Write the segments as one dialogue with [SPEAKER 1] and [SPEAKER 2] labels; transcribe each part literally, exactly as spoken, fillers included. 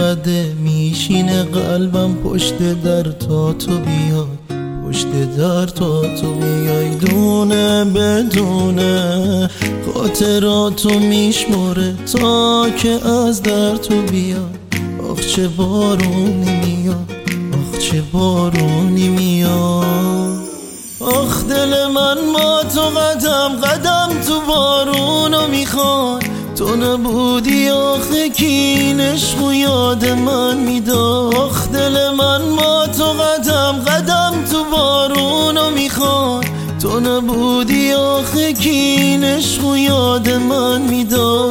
[SPEAKER 1] اومده میشینه قلبم پشت در تا تو بیای، پشت در تا تو بیای. دونه بدونه خاطراتو میشمره تا که از در تو بیای. آخ چه بارونی میاد، آخ چه بارونی میاد. آخ دل من ما تو قدم قدم تو بارونو میخواد. تو نبودی آخه کین عشقو یاد من میداد. آخ دل من ما تو قدم قدم تو بارونو میخواد. تو نبودی آخه کین عشقو یاد من میداد.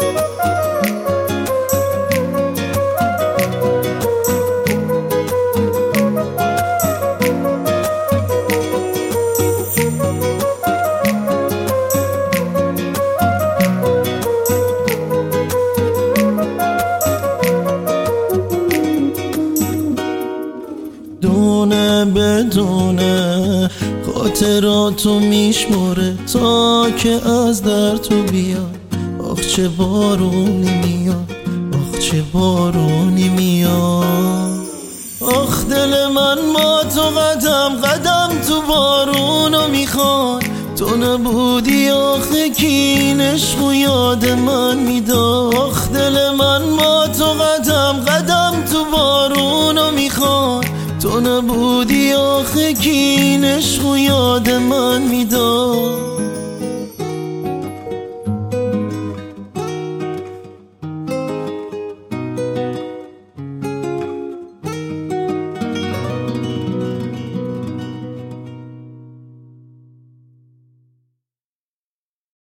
[SPEAKER 1] دونه بدونه خاطراتو میشمره تا که از در تو بیاد. آخ چه بارونی میاد، آخ چه بارونی میاد. آخ دل من ما تو قدم قدم تو بارونو میخواد. تو نبودی آخه کین عشقو یاد من میداد. آخ دل من ما تو قدم قدم تو بارونو میخواد. تو نبودی آخه کین عشقو یاد من